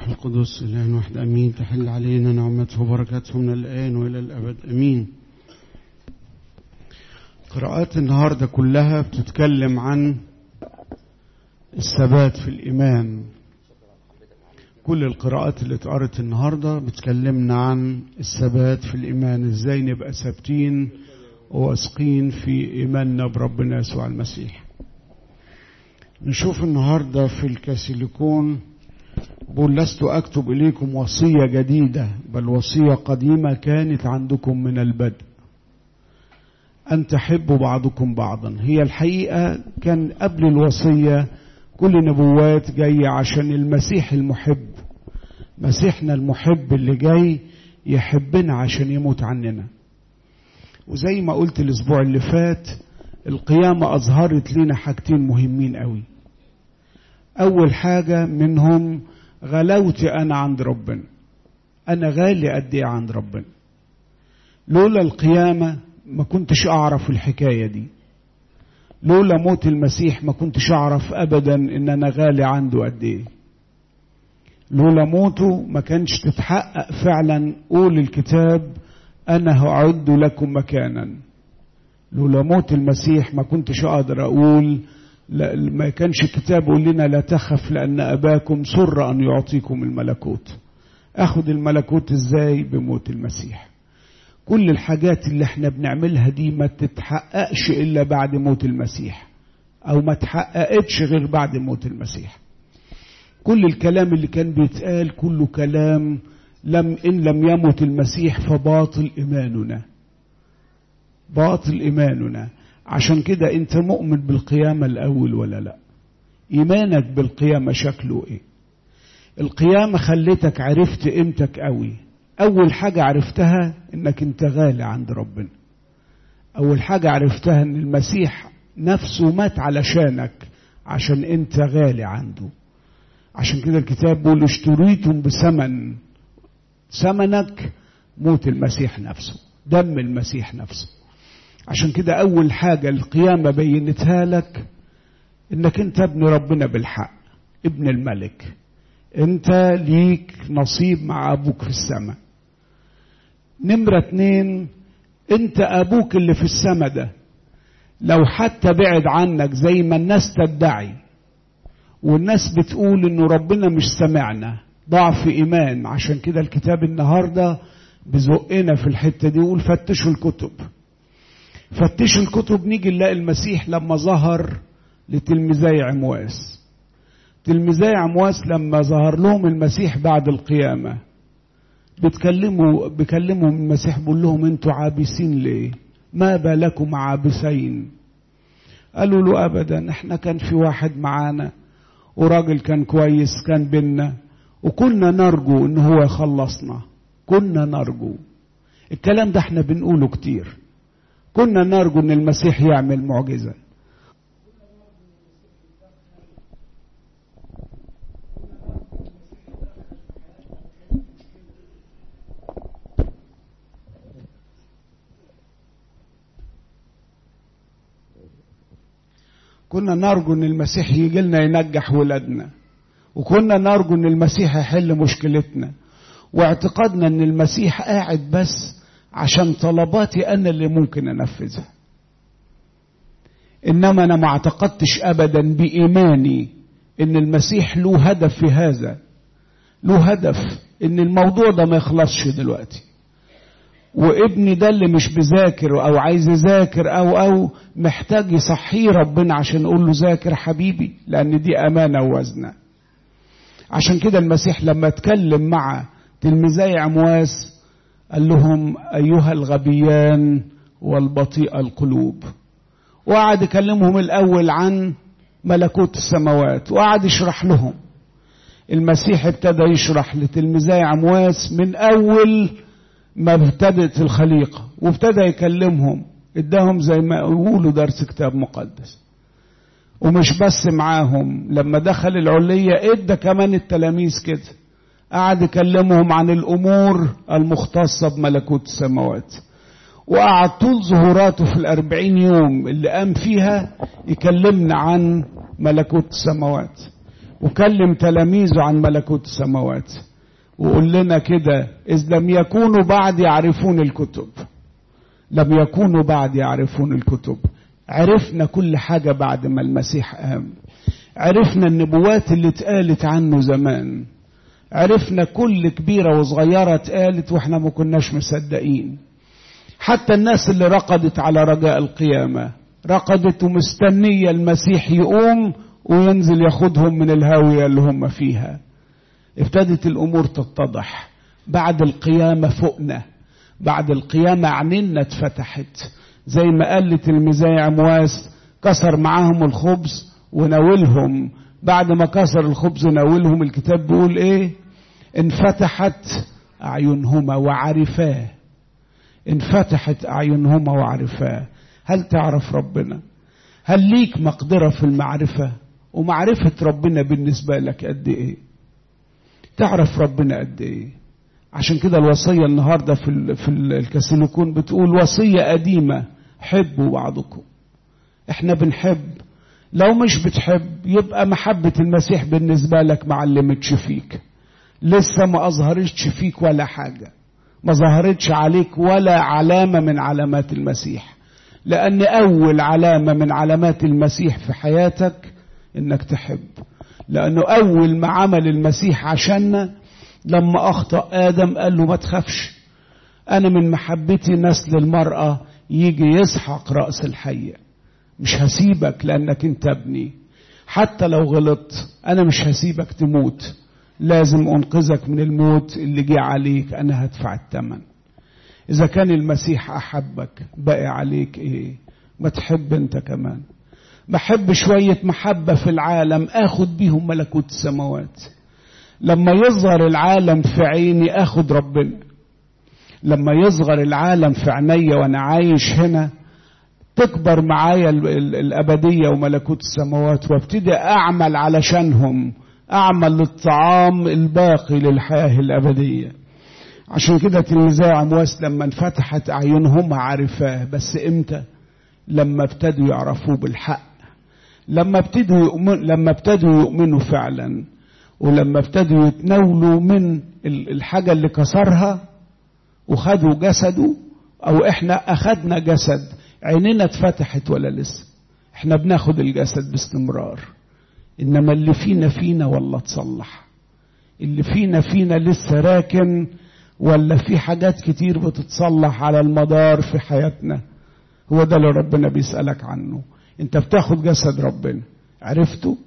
والروح القدس إله واحد أمين. تحل علينا نعمته وبركاته من الآن وإلى الأبد أمين. قراءات النهاردة كلها بتتكلم عن الثبات في الإيمان. كل القراءات اللي اتقرت النهاردة بتكلمنا عن الثبات في الإيمان، ازاي نبقى ثابتين وواثقين في إيماننا بربنا يسوع المسيح. نشوف النهاردة في الكاسيليكون بقول: لست أكتب إليكم وصية جديدة بل وصية قديمة كانت عندكم من البدء، أن تحبوا بعضكم بعضا. هي الحقيقة كان قبل الوصية كل نبوات جاية عشان المسيح المحب، مسيحنا المحب اللي جاي يحبنا عشان يموت عننا. وزي ما قلت الأسبوع اللي فات، القيامة أظهرت لنا حاجتين مهمين قوي. أول حاجة منهم غلاوتي أنا عند ربنا، أنا غالي قد إيه عند ربنا. لولا القيامة ما كنتش أعرف الحكاية دي، لولا موت المسيح ما كنتش أعرف أبدا إن أنا غالي عنده قد إيه. لولا موته ما كانش تتحقق فعلا قول الكتاب أنا هأعد لكم مكانا. لولا موت المسيح ما كنتش أقدر أقول، ما كانش الكتاب يقول لنا لا تخف لأن أباكم سر أن يعطيكم الملكوت. أخذ الملكوت إزاي؟ بموت المسيح. كل الحاجات اللي احنا بنعملها دي ما تتحققش إلا بعد موت المسيح، أو ما تحققتش غير بعد موت المسيح. كل الكلام اللي كان بيتقال كله كلام إن لم يمت المسيح فباطل إيماننا، باطل إيماننا. عشان كده أنت مؤمن بالقيامة الأول ولا لا؟ إيمانك بالقيامة شكله إيه؟ القيامة خلتك عرفت قيمتك قوي. أول حاجة عرفتها إنك أنت غالي عند ربنا. أول حاجة عرفتها إن المسيح نفسه مات علشانك عشان أنت غالي عنده. عشان كده الكتاب بيقول اشتريتم بثمن، ثمنك موت المسيح نفسه، دم المسيح نفسه. عشان كده أول حاجة القيامة بينتها لك إنك أنت ابن ربنا بالحق، ابن الملك. أنت ليك نصيب مع أبوك في السماء. نمرة 2، أنت أبوك اللي في السماء ده لو حتى بعد عنك زي ما الناس تدعي والناس بتقول إنه ربنا مش سمعنا، ضعف إيمان. عشان كده الكتاب النهاردة بزقنا في الحتة دي يقول فتشوا الكتب، فتشوا الكتب. نيجي نلاقي المسيح لما ظهر لتلميذي عمواس، تلميذي عمواس لما ظهر لهم المسيح بعد القيامة بيكلمهم المسيح بيقول لهم انتوا عابسين ليه؟ ما بالكم عابسين؟ قالوا له أبدا، احنا كان في واحد معانا وراجل كان كويس كان بينا وكنا نرجو ان هو يخلصنا، كنا نرجو. الكلام ده احنا بنقوله كتير، كنا نرجو ان المسيح يعمل معجزة. كنا نرجو ان المسيح يجي لنا ينجح ولادنا، وكنا نرجو ان المسيح يحل مشكلتنا، واعتقادنا ان المسيح قاعد بس عشان طلباتي انا اللي ممكن انفذها. انما انا ما اعتقدتش ابدا بايماني ان المسيح له هدف في هذا، له هدف ان الموضوع ده ما يخلصش دلوقتي، وابني ده اللي مش بذاكر او عايز يذاكر او محتاج يصحيه ربنا عشان يقول له ذاكر حبيبي، لان دي امانه ووزنه. عشان كده المسيح لما اتكلم مع تلميذي عمواس قال لهم ايها الغبيان والبطيء القلوب، وقعد يكلمهم الاول عن ملكوت السماوات وقعد يشرح لهم. المسيح ابتدى يشرح لتلميذي عمواس من اول ما ابتدت الخليقة، وابتدى يكلمهم، اداهم زي ما يقولوا درس كتاب مقدس. ومش بس معاهم، لما دخل العلية ادى كمان التلاميذ كده، قعد يكلمهم عن الامور المختصة بملكوت السماوات. وقعد طول ظهوراته في 40 يوم اللي قام فيها يكلمنا عن ملكوت السماوات. وكلم تلاميذه عن ملكوت السماوات، وقول لنا كده: إذ لم يكونوا بعد يعرفون الكتب. لم يكونوا بعد يعرفون الكتب. عرفنا كل حاجة بعد ما المسيح قام. عرفنا النبوات اللي اتقالت عنه زمان. عرفنا كل كبيرة وصغيرة اتقالت واحنا ما كناش مصدقين. حتى الناس اللي رقدت على رجاء القيامة رقدت ومستنية المسيح يقوم وينزل ياخدهم من الهاوية اللي هم فيها. ابتدت الأمور تتضح. بعد القيامة فوقنا. بعد القيامة عننا اتفتحت، زي ما قال لتلميذي عمواس: كسر معاهم الخبز وناولهم. بعد ما كسر الخبز وناولهم، الكتاب بيقول ايه؟ انفتحت أعينهما وعرفاه. انفتحت أعينهما وعرفاه. هل تعرف ربنا؟ هل ليك مقدرة في المعرفة؟ ومعرفة ربنا بالنسبة لك قد ايه؟ تعرف ربنا قد ايه؟ عشان كده الوصية النهاردة في الكاثوليكون بتقول وصية قديمة: حبوا بعضكم. احنا بنحب. لو مش بتحب يبقى محبة المسيح بالنسبة لك ما علمتش فيك، لسه ما أظهرتش فيك ولا حاجة، ما ظهرتش عليك ولا علامة من علامات المسيح. لأن أول علامة من علامات المسيح في حياتك إنك تحب. لأنه أول ما عمل المسيح عشاننا لما أخطأ آدم قال له: ما تخافش، أنا من محبتي نسل المرأة يجي يسحق رأس الحية. مش هسيبك لأنك انت ابني. حتى لو غلطت أنا مش هسيبك تموت، لازم أنقذك من الموت اللي جه عليك. أنا هدفع الثمن. إذا كان المسيح أحبك بقى عليك إيه؟ ما تحب أنت كمان. بحب شوية محبة في العالم أخد بيهم ملكوت السماوات. لما يصغر العالم في عيني أخد ربنا. لما يصغر العالم في عيني وأنا عايش هنا تكبر معايا الأبدية وملكوت السماوات، وابتدي أعمل علشانهم، أعمل للطعام الباقي للحياة الأبدية. عشان كده تلميذي عمواس لما انفتحت أعينهم عرفاه. بس إمتى؟ لما ابتدوا يعرفوه بالحق. لما ابتدوا يؤمنوا فعلا، ولما ابتدوا يتناولوا من الحاجة اللي كسرها وخدوا جسده، أو إحنا أخدنا جسد. عيننا اتفتحت ولا لسه؟ إحنا بناخد الجسد باستمرار، إنما اللي فينا والله تصلح. اللي فينا لسه راكن، ولا في حاجات كتير بتتصلح على المدار في حياتنا. هو ده اللي ربنا بيسألك عنه. انت بتاخد جسد ربنا. عرفته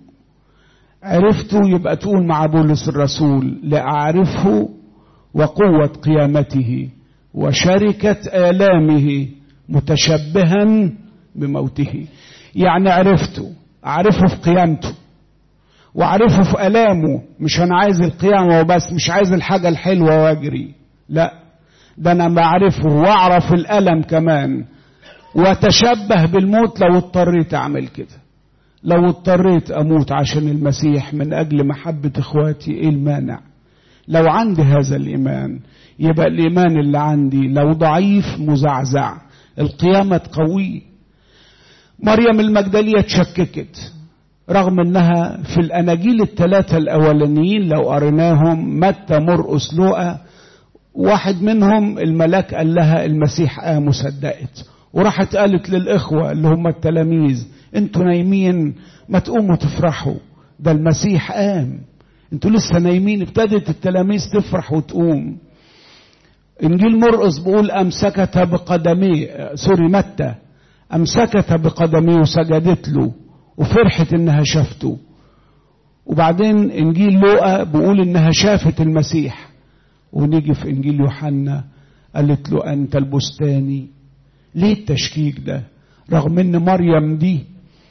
يبقى تقول مع بولس الرسول: لأعرفه وقوة قيامته وشركة آلامه متشبها بموته. يعني أعرفه في قيامته، وأعرفه في آلامه. مش أنا عايز القيامة وبس، مش عايز الحاجة الحلوة واجري، لا، ده أنا بعرفه وأعرف الألم كمان، وتشبه بالموت لو اضطريت أعمل كده. لو اضطريت أموت عشان المسيح من أجل محبة إخواتي، إيه المانع؟ لو عندي هذا الإيمان، يبقى الإيمان اللي عندي لو ضعيف مزعزع. القيامة تقويه. مريم المجدلية تشككت، رغم أنها في الأناجيل الثلاثة الأولانيين لو قريناهم، متى مرقس لوقا، واحد منهم الملاك قال لها المسيح قام، وصدقت وراحت قالت للإخوة اللي هم التلاميذ: انتوا نايمين، ما تقوموا تفرحوا، ده المسيح قام، انتوا لسه نايمين. ابتدت التلاميذ تفرح وتقوم. انجيل مرقس بيقول امسكت بقدميه، متى امسكت بقدميه وسجدت له وفرحت انها شافته. وبعدين انجيل لوقا بيقول انها شافت المسيح. ونيجي في انجيل يوحنا قالت له: انت البستاني. ليه التشكيك ده؟ رغم ان مريم دي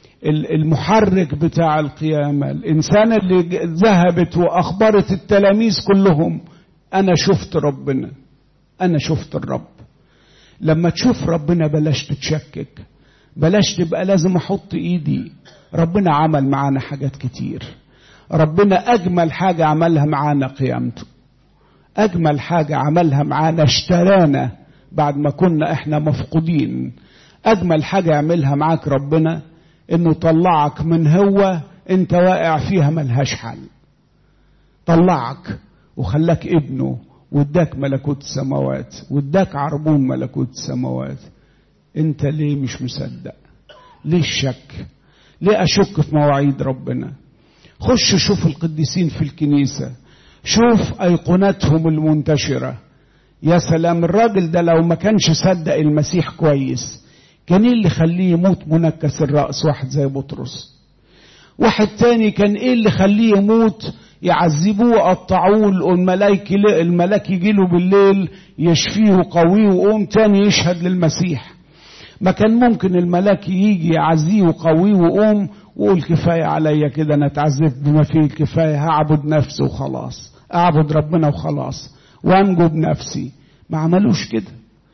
المحرك بتاع القيامة، الإنسان اللي ذهبت وأخبرت التلاميذ كلهم: أنا شفت ربنا، أنا شفت الرب. لما تشوف ربنا بلاش تتشكك، بلاش تبقى لازم أحط إيدي. ربنا عمل معانا حاجات كتير. ربنا أجمل حاجة عملها معانا قيامته. أجمل حاجة عملها معانا اشترانا بعد ما كنا إحنا مفقودين. أجمل حاجة يعملها معاك ربنا إنه طلعك من هو انت واقع فيها ملهاش حل، طلعك وخلاك ابنه واداك ملكوت السماوات واداك عربون ملكوت السماوات. انت ليه مش مصدق؟ ليه الشك؟ ليه اشك في مواعيد ربنا؟ خش شوف القديسين في الكنيسة، شوف ايقوناتهم المنتشرة. يا سلام، الراجل ده لو ما كانش صدق المسيح كويس كان ايه اللي يخليه يموت منكس الرأس واحد زي بطرس؟ واحد تاني كان ايه اللي يخليه يموت يعذبوه وقطعوه الملاك يجيله بالليل يشفيه وقويه وقوم تاني يشهد للمسيح؟ ما كان ممكن الملاك يجي يعزيه وقويه وقوم وقول كفاية عليا كده، انا اتعذبت بما فيه الكفاية، هعبد نفسي وخلاص، اعبد ربنا وخلاص وانجو بنفسي؟ ما عملوش كده.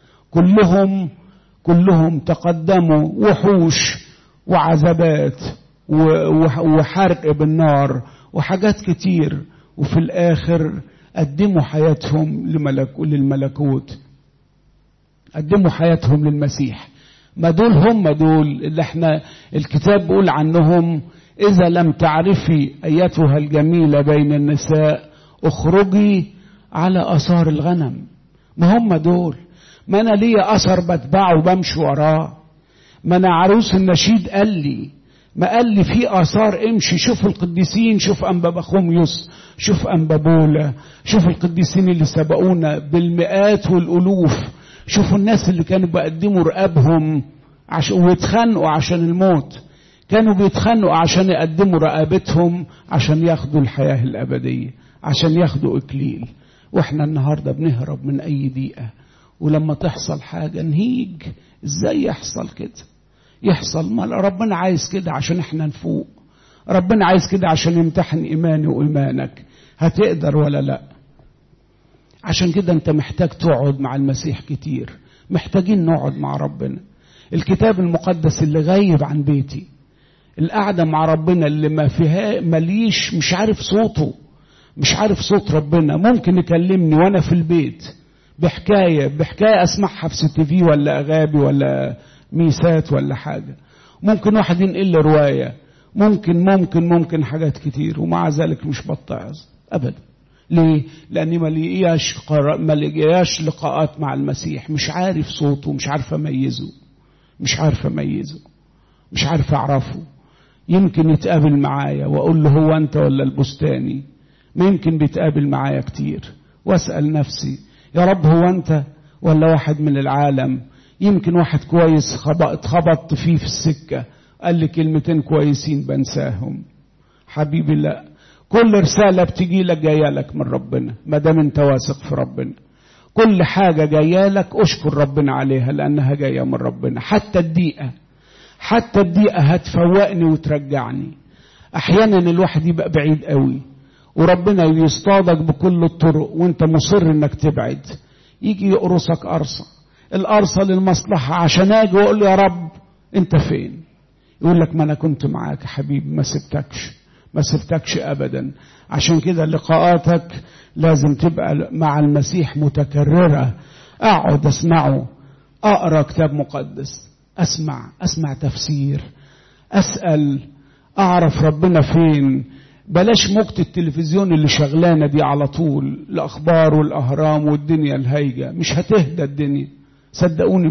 كلهم تقدموا وحوش وعذابات وحرق بالنار وحاجات كتير، وفي الاخر قدموا حياتهم للملكوت، قدموا حياتهم للمسيح. ما هم دول اللي احنا الكتاب بيقول عنهم اذا لم تعرفي ايتها الجميلة بين النساء اخرجي على اثار الغنم. ما هم دول. ما انا ليا اثر بتبعه وبمشي وراه. ما انا عروس النشيد قال لي، ما قال لي في اثار امشي. شوف القديسين، شوف انبا بخوميوس، شوف انبا بولا، شوف القديسين اللي سبقونا بالمئات والالوف. شوفوا الناس اللي كانوا بيقدموا رقابهم ويتخانقوا عشان الموت، كانوا بيتخانقوا عشان يقدموا رقابتهم عشان ياخدوا الحياة الأبدية، عشان ياخدوا إكليل. واحنا النهاردة بنهرب من أي دقيقة، ولما تحصل حاجة نهيج. ازاي يحصل كده؟ يحصل ما ربنا عايز كده عشان احنا نفوق. ربنا عايز كده عشان يمتحن إيماني وإيمانك، هتقدر ولا لا؟ عشان كده انت محتاج تقعد مع المسيح كتير. محتاجين نقعد مع ربنا. الكتاب المقدس اللي غايب عن بيتي، القعدة مع ربنا اللي ما فيها مليش، مش عارف صوته، مش عارف صوت ربنا. ممكن يكلمني وانا في البيت بحكاية اسمعها في CTV ولا اغابي ولا ميسات ولا حاجة. ممكن واحد ينقل لي رواية، ممكن حاجات كتير، ومع ذلك مش بتعظ ابدا. ليه؟ لاني ما لقياش لقاءات مع المسيح. مش عارف صوته، مش عارف اميزه، مش عارف اعرفه. يمكن يتقابل معايا واقول له هو انت ولا البستاني؟ ما يمكن بيتقابل معايا كتير واسأل نفسي يا رب هو انت ولا واحد من العالم؟ يمكن واحد كويس اتخبطت فيه في السكة قال لي كلمتين كويسين بنساهم. حبيبي لا، كل رسالة بتجي لك جايه لك من ربنا ما دام انت واثق في ربنا. كل حاجة جايه لك اشكر ربنا عليها لانها جايه من ربنا. حتى الدقيقة هتفوقني وترجعني. احيانا الواحد يبقى بعيد قوي وربنا يصطادك بكل الطرق وانت مصر انك تبعد، يجي يقرصك القرصة للمصلحة عشان اجي واقول له يا رب انت فين؟ يقول لك ما انا كنت معاك يا حبيبي، ما سبتكش ابدا. عشان كده لقاءاتك لازم تبقى مع المسيح متكررة. اقعد اسمعه، اقرأ كتاب مقدس، اسمع تفسير، اسأل، اعرف ربنا فين. بلاش موجة التلفزيون اللي شغلانة دي على طول، الاخبار والاهرام والدنيا الهايجة. مش هتهدى الدنيا، صدقوني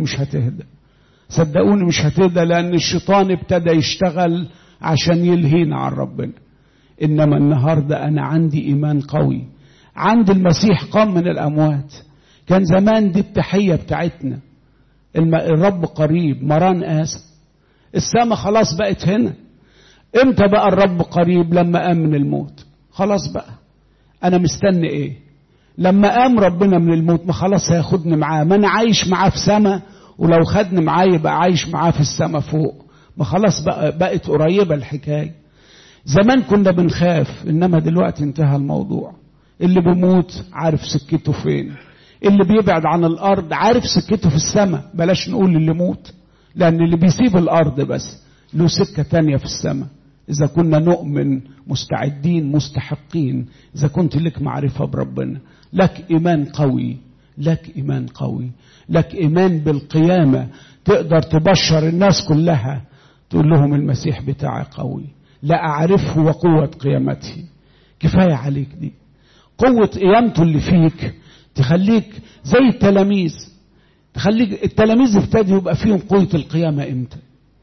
مش هتهدى لان الشيطان ابتدى يشتغل عشان يلهينا عن ربنا. انما النهاردة انا عندي ايمان قوي، عند المسيح قام من الاموات. كان زمان دي التحية بتاعتنا، الرب قريب مران آسف. السماء خلاص بقت هنا. امتى بقى الرب قريب؟ لما قام من الموت. خلاص بقى انا مستني ايه؟ لما قام ربنا من الموت ما خلاص هياخدني معاه. ما انا عايش معاه في سماء، ولو خدني معاه يبقى عايش معاه في السماء فوق. ما خلاص بقت قريبة الحكاية. زمان كنا بنخاف، انما دلوقتي انتهى الموضوع. اللي بيموت عارف سكته فين، اللي بيبعد عن الارض عارف سكته في السماء. بلاش نقول اللي موت، لان اللي بيسيب الارض بس له سكة تانية في السماء. اذا كنا نؤمن مستعدين مستحقين، اذا كنت لك معرفة بربنا، لك ايمان قوي، لك ايمان بالقيامة، تقدر تبشر الناس كلها تقول لهم المسيح بتاعي قوي. لا أعرفه وقوة قيامته. كفاية عليك دي قوة قيامته اللي فيك تخليك زي التلاميذ. تخليك التلاميذ ابتدوا يبقى فيهم قوة القيامة امتى؟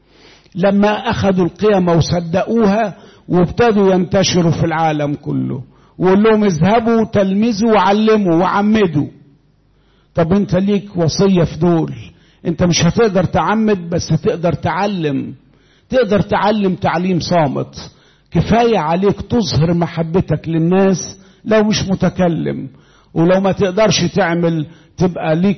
لما أخذوا القيامة وصدقوها وابتدوا ينتشروا في العالم كله وقال لهم اذهبوا تلمذوا وعلموا وعمدوا. طب انت ليك وصية في دول، انت مش هتقدر تعمد بس تقدر تعلم. تقدر تعلم تعليم صامت. كفاية عليك تظهر محبتك للناس لو مش متكلم، ولو ما تقدرش تعمل تبقى ليك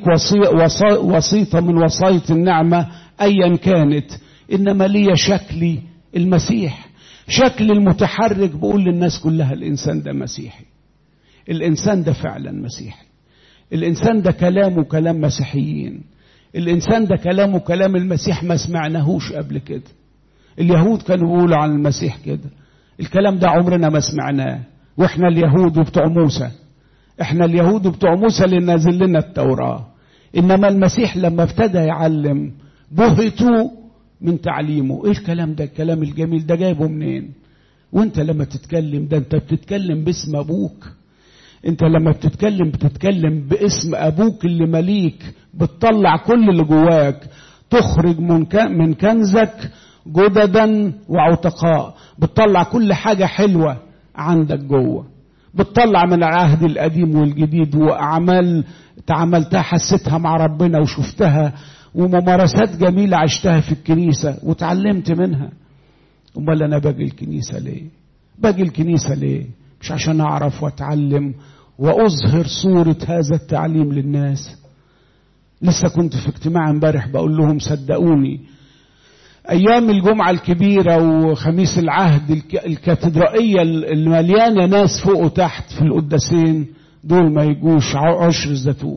وسيطة من وصاية النعمة أيا كانت. إنما لي شكلي المسيح، شكل المتحرك بقول للناس كلها الإنسان ده مسيحي، الإنسان ده فعلا مسيحي، الإنسان ده كلامه كلام مسيحيين، الإنسان ده كلامه كلام المسيح ما سمعناهوش قبل كده. اليهود كانوا بيقولوا عن المسيح كده، الكلام ده عمرنا ما سمعناه. وإحنا اليهود وبتوع موسى، إحنا اليهود وبتوع موسى اللي نازل لنا التوراة. إنما المسيح لما ابتدى يعلم بهتوا من تعليمه. إيه الكلام ده؟ الكلام الجميل ده جايبه منين؟ وانت لما تتكلم ده انت بتتكلم باسم أبوك. انت لما بتتكلم باسم أبوك اللي مليك. بتطلع كل اللي جواك، تخرج من كنزك جددا وعتقاء. بتطلع كل حاجة حلوة عندك جوه، بتطلع من العهد القديم والجديد وأعمال تعملتها حسيتها مع ربنا وشفتها، وممارسات جميلة عشتها في الكنيسة وتعلمت منها. أمال أنا باجي الكنيسة ليه؟ باجي الكنيسة ليه؟ مش عشان أعرف وأتعلم وأظهر صورة هذا التعليم للناس. لسه كنت في اجتماع امبارح بقول لهم صدقوني أيام الجمعة الكبيرة وخميس العهد الكاتدرائية المليانة ناس فوق وتحت في القداسين دول ما يجوش عشر الزيتون.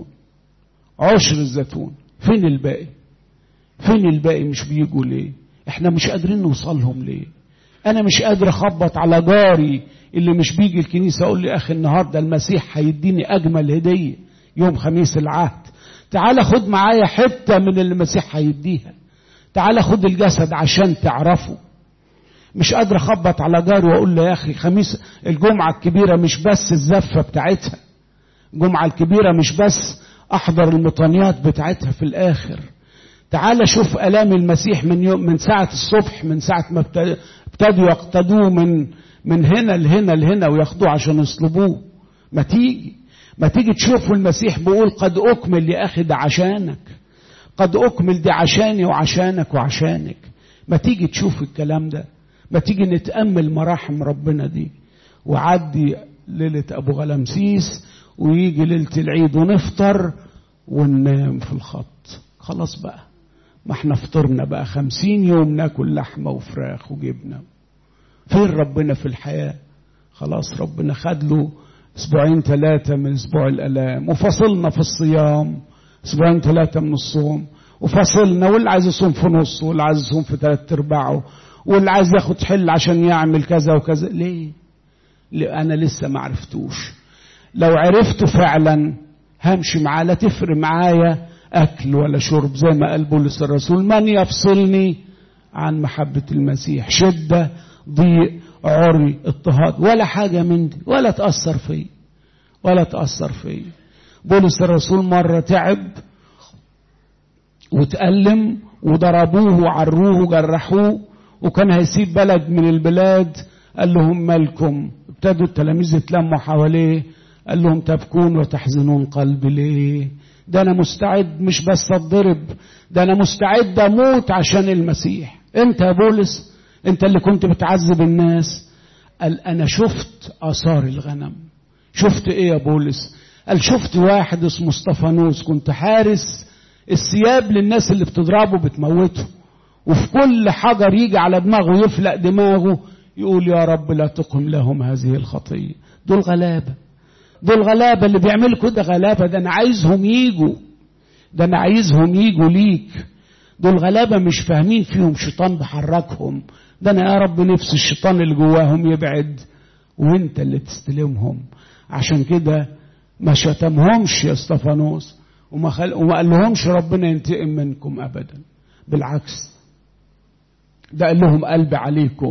عشر الزيتون فين الباقي؟ فين الباقي؟ مش بيجوا ليه؟ احنا مش قادرين نوصلهم ليه؟ انا مش قادر اخبط على جاري اللي مش بيجي الكنيسة اقول لي اخي النهاردة المسيح هيديني اجمل هدية يوم خميس العهد، تعال خد معايا حتة من اللي المسيح هيديها، تعال خد الجسد عشان تعرفه. مش قادر اخبط على جاري واقول له يا اخي خميس الجمعة الكبيرة مش بس الزفة بتاعتها، الجمعة الكبيرة مش بس احضر المطانيات بتاعتها في الاخر. تعال شوف الام المسيح من ساعة الصبح، من ساعة ما ابتدوا يقتدوه من هنا لهنا لهنا وياخدوه عشان يصلبوه. ما تيجي تشوفوا المسيح بيقول قد اكمل يا اخي، ده عشانك، قد اكمل دي عشاني وعشانك وعشانك. ما تيجي تشوف الكلام ده، ما تيجي نتأمل مراحم ربنا دي. وعدي ليلة ابو غلمسيس ويجي ليلة العيد ونفطر وننام في الخط. خلاص بقى، ما احنا فطرنا بقى 50 يوم ناكل لحمة وفراخ وجبنة. فين ربنا في الحياة؟ خلاص ربنا خد له 2-3 من اسبوع الالام، وفصلنا في الصيام 2-3 من الصوم، وفصلنا واللي عايز يصوم في نصه واللي عايز يصوم في 3/4 واللي عايز ياخد حل عشان يعمل كذا وكذا. ليه انا لسه ما عرفتوش. لو عرفته فعلا همشي معاه، لا تفرق معايا اكل ولا شرب، زي ما قال بولس الرسول من يفصلني عن محبة المسيح؟ شدة، ضيق، عري، اضطهاد، ولا حاجة من دي ولا تأثر فيه ولا تأثر فيه. بولس الرسول مرة تعب وتألم وضربوه وعروه وجرحوه وكان هيسيب بلد من البلاد. قال لهم مالكم؟ ابتدوا التلاميذ يتلموا حواليه، قال لهم تبكون وتحزنون قلبي ليه؟ ده انا مستعد مش بس اتضرب، ده انا مستعد اموت عشان المسيح. انت يا بولس انت اللي كنت بتعذب الناس. قال انا شفت اثار الغنم. شفت ايه يا بولس؟ قال شفت واحد اسمه استفانوس كنت حارس الثياب للناس اللي بتضربه بتموته، وفي كل حجر يجي على دماغه يفلق دماغه يقول يا رب لا تقم لهم هذه الخطية. دول غلابة، دول غلابة اللي بيعملوا كده غلابة. ده انا عايزهم يجوا، ده انا عايزهم يجوا ليك. دول غلابة مش فاهمين فيهم شيطان بحركهم. ده انا يا رب نفس الشيطان اللي جواهم يبعد وانت اللي تستلمهم. عشان كده ما شتمهمش يا استفانوس وما قال لهمش ربنا ينتقم منكم ابدا. بالعكس ده قال لهم قلبي عليكم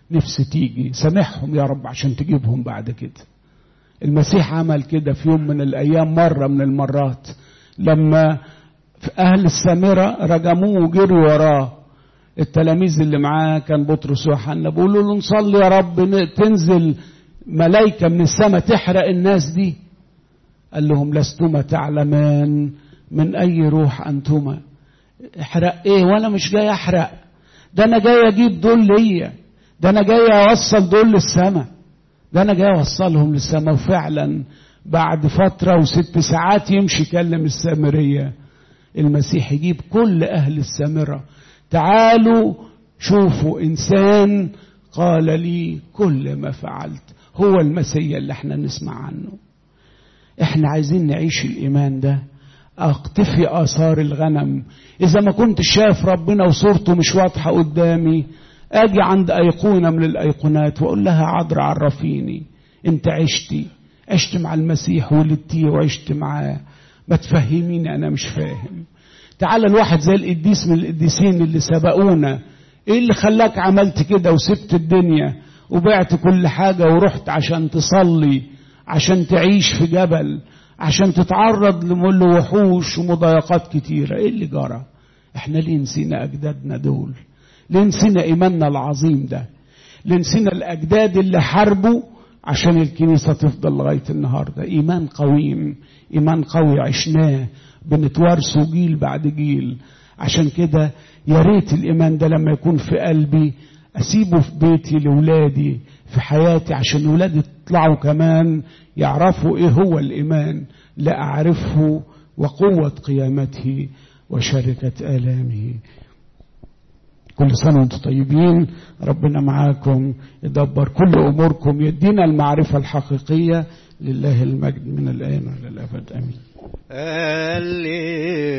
نفسي تيجي، سامحهم يا رب عشان تجيبهم بعد كده. المسيح عمل كده في يوم من الأيام، مرة من المرات، لما أهل السامرة رجموه وجروا وراه. التلاميذ اللي معاه كان بطرس ويوحنا بيقولوا له نصلي يا رب تنزل ملائكة من السماء تحرق الناس دي. قال لهم لستما تعلمان من أي روح أنتما. احرق ايه وانا مش جاي احرق، ده انا جاي اجيب دول ليا، ده انا جاي اوصل دول للسماء، ده انا جاي اوصلهم للسماء. وفعلا بعد فترة و6 ساعات يمشي يكلم السامرية، المسيح يجيب كل اهل السامرة، تعالوا شوفوا انسان قال لي كل ما فعلت. هو المسيح اللي احنا نسمع عنه. احنا عايزين نعيش الايمان ده. اقتفي آثار الغنم. إذا ما كنت شايف ربنا وصورته مش واضحة قدامي، أجي عند أيقونة من الأيقونات وأقول لها عذرا عرفيني أنت عشت مع المسيح ولدتيه وعشت معاه، ما تفهميني أنا مش فاهم. تعال الواحد زي القديس من القديسين اللي سبقونا، إيه اللي خلاك عملت كده وسبت الدنيا وبعت كل حاجة ورحت عشان تصلي، عشان تعيش في جبل، عشان تتعرض لوحوش ومضايقات كتيرة؟ ايه اللي جرى؟ احنا ليه نسينا اجدادنا دول؟ ليه نسينا ايماننا العظيم ده؟ ليه نسينا الاجداد اللي حاربوا عشان الكنيسة تفضل لغاية النهاردة؟ ايمان قويم، ايمان قوي عشناه بنتوارثه جيل بعد جيل. عشان كده يا ريت الايمان ده لما يكون في قلبي اسيبه في بيتي لولادي، في حياتي، عشان ولادي يطلعوا كمان يعرفوا ايه هو الايمان، لا اعرفه وقوة قيامته وشركة آلامه. كل سنة وانتم طيبين، ربنا معاكم، يدبر كل اموركم، يدينا المعرفة الحقيقية. لله المجد من الآن والى الابد امين.